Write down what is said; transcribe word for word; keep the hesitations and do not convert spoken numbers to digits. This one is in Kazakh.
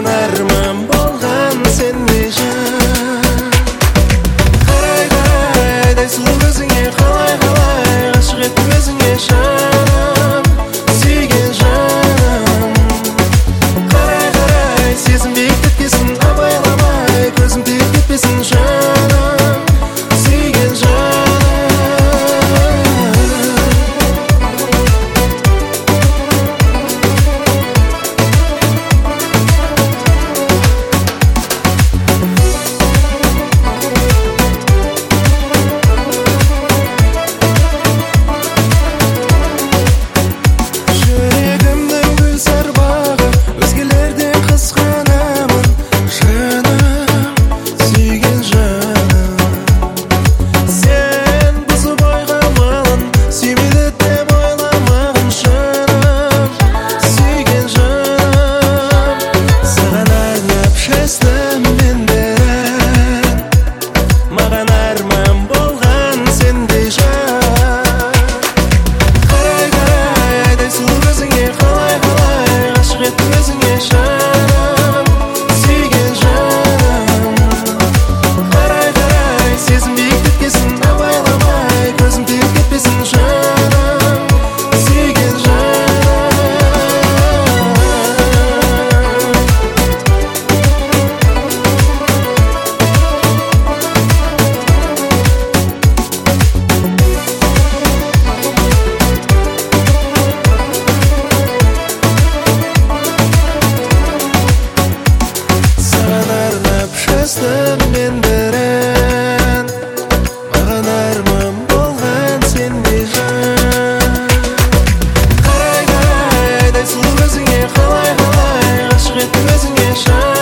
Маған арман болған сендей жан. Қарай қарай айдай сұлу көзіңе, қалай қалай ғашық еттім өзіңе жаным, сүйген жаным. Қарай қарай сезім биіктеткесін, абайламай көзім тиіп кетпесін жаным, сүйген жаным. Мен бірін, маған арман болған сендей жан. Қарай қарай айдай сұлу көзіңе, қалай қалай ғашық еттім өзіңе жан.